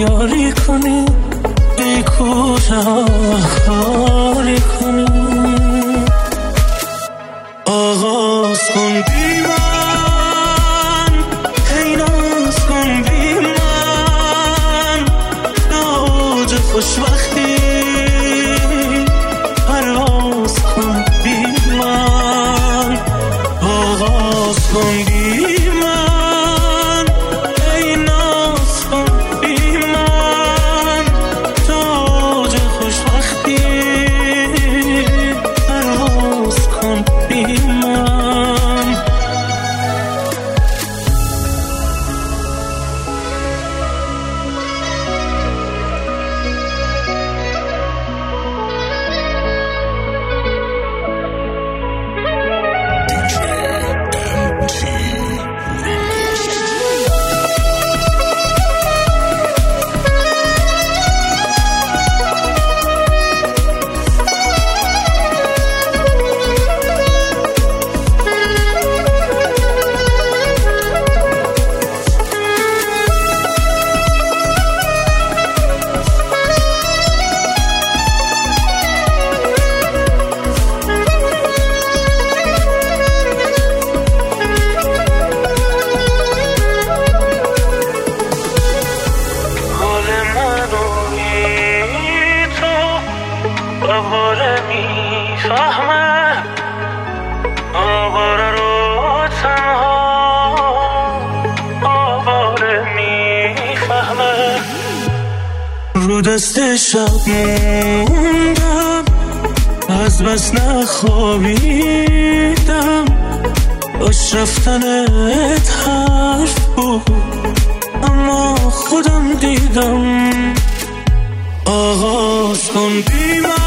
یاری کنی ای کوتاه‌کاری کنی آغاز کن بی من هی ناز کن بی من اوج خوشبختی پرواز کن بی من آغاز کن بی من هی ناز کن بی من اوج خوشبختی پرواز کن بی من آواره میفهمه آواره رو تنها آواره میفهمه رو دست شب موندم از بس نخوابیدم باش رفتنت حرف بود اما خودم دیدم آغاز کن بی من